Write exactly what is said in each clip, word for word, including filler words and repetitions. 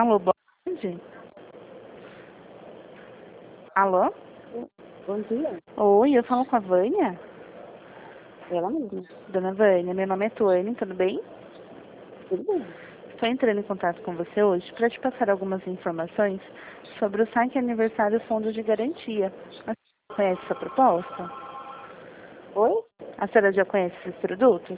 Alô, boa tarde. Alô? Bom dia. Oi, eu falo com a Vânia. Ela mesma. Dona Vânia, meu nome é Tuane, tudo bem? Tudo bem. Estou entrando em contato com você hoje para te passar algumas informações sobre o saque aniversário Fundo de Garantia. A senhora conhece essa proposta? Oi? A senhora já conhece esses produtos?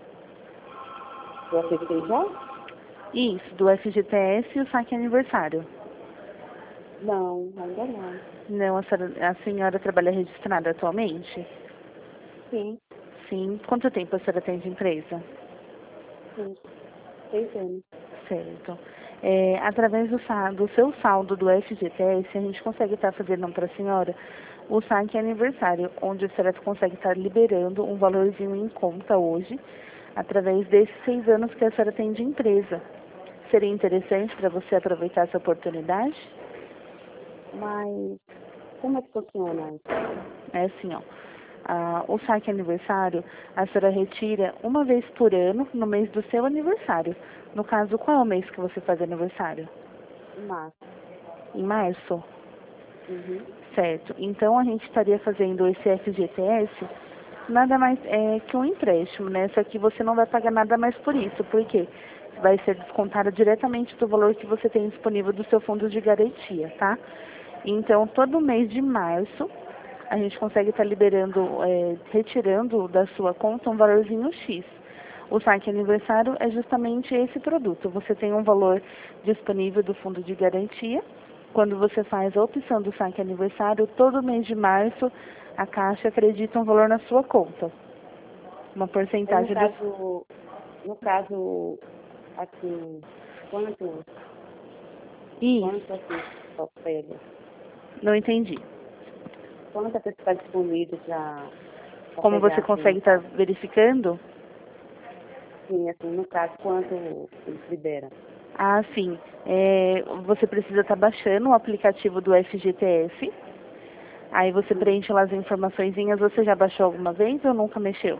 Eu aceitei já? Isso, do F G T S e o saque aniversário. Não, ainda não. Não, a senhora, a senhora trabalha registrada atualmente? Sim, Sim. Quanto tempo a senhora tem de empresa? sim. Seis anos. Certo. É, através do, sa- do seu saldo do F G T S, a gente consegue estar fazendo para a senhora o saque aniversário, onde a senhora consegue estar liberando um valorzinho em conta hoje, através desses seis anos que a senhora tem de empresa. Seria interessante para você aproveitar essa oportunidade? Mas como é que funciona? É assim, ó. Ah, o saque aniversário, a senhora retira uma vez por ano, no mês do seu aniversário. No caso, qual é o mês que você faz aniversário? Mas, Em março? uhum. Certo. Então, a gente estaria fazendo esse F G T S nada mais é que um empréstimo, né? Só que você não vai pagar nada mais por isso. Por quê? Vai ser descontado diretamente do valor que você tem disponível do seu fundo de garantia, tá? Então, todo mês de março, a gente consegue estar liberando, é, retirando da sua conta um valorzinho X. O saque aniversário é justamente esse produto. Você tem um valor disponível do fundo de garantia. Quando você faz a opção do saque aniversário, todo mês de março, a Caixa acredita um valor na sua conta. Uma Aí, no porcentagem do... caso, no caso, assim, quanto, Isso, quanto assim, só pega? não entendi. Quanto a pessoa está disponível para Como você pegar, assim, consegue no estar caso? verificando? Sim, assim, no caso, quanto eles liberam? Ah, sim. É, você precisa estar baixando o aplicativo do F G T S. Aí você Sim. preenche lá as informaçõezinhas. Você já baixou alguma vez ou nunca mexeu?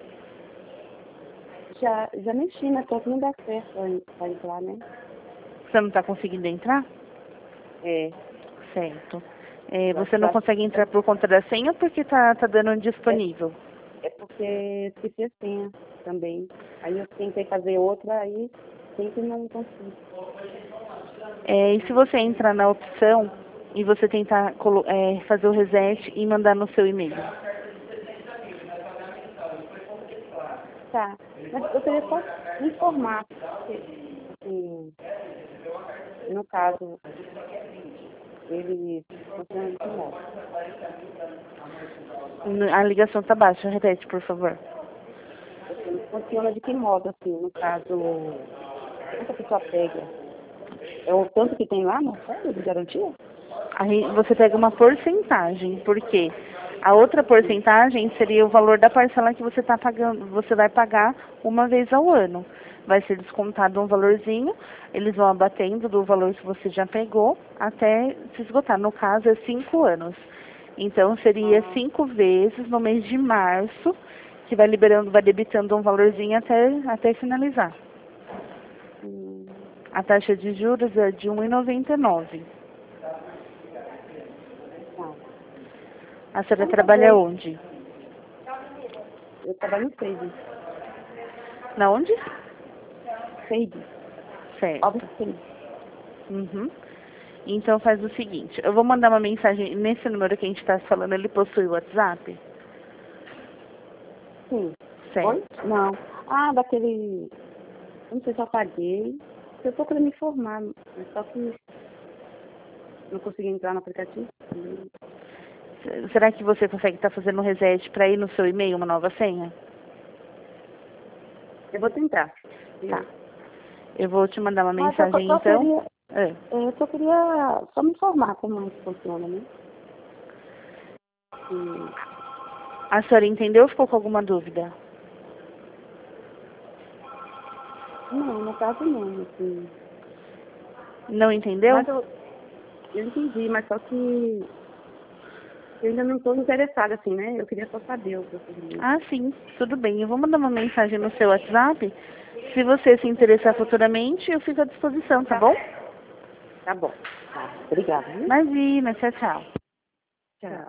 Já, já mexi, mas só que não dá certo para entrar, né? Você não está conseguindo entrar? É, Certo. É, eu acho você que eu não acho consegue entrar por conta da senha ou porque tá, tá dando é, indisponível? é porque esqueci a senha também. Aí eu tentei fazer outra, aí sempre não consegui. É, e se você entrar na opção e você tentar colo- é, fazer o reset e mandar no seu e-mail? Tá, mas eu queria só informar, porque, assim, no caso, ele funciona de que modo? N- A ligação tá baixa, repete, por favor. Assim, funciona de que modo, assim, no caso, quanto a pessoa pega? É o tanto que tem lá no fundo de garantia? Aí você pega uma porcentagem, porque a outra Sim. porcentagem seria o valor da parcela que você tá pagando, você vai pagar uma vez ao ano. Vai ser descontado um valorzinho, eles vão abatendo do valor que você já pegou até se esgotar. No caso, é cinco anos. Então, seria Ah, cinco vezes no mês de março, que vai liberando, vai debitando um valorzinho até, até finalizar. hum, A taxa de juros é de um vírgula noventa e nove. tá. A senhora Então tá trabalha bom. onde? Eu trabalho no Fade. Na onde? Fade. Obra Certo. Fade. Uhum. Então faz o seguinte, eu vou mandar uma mensagem nesse número que a gente está falando, ele possui o WhatsApp? Sim. Oi? Certo. Não. Ah, daquele. Eu não sei se eu paguei. Eu tô querendo me informar, mas só que não consegui entrar no aplicativo. Também. S- Será que você consegue estar fazendo um reset para ir no seu e-mail uma nova senha? Eu vou tentar. Tá. Viu? Eu vou te mandar uma Mas eu mensagem só então. queria. É. Eu só queria só me informar como é que funciona, né? E, A senhora entendeu ou ficou com alguma dúvida? não, no caso não, assim. Não entendeu? Mas eu, eu entendi, mas só que eu ainda não estou interessada, assim, né? Eu queria só saber o procedimento. Ah, sim, tudo bem. Eu vou mandar uma mensagem no seu WhatsApp. Se você se interessar futuramente, eu fico à disposição, tá Tá, bom? Tá bom. Tá. Obrigada. Viu? Imagina, tchau, tchau. Tchau.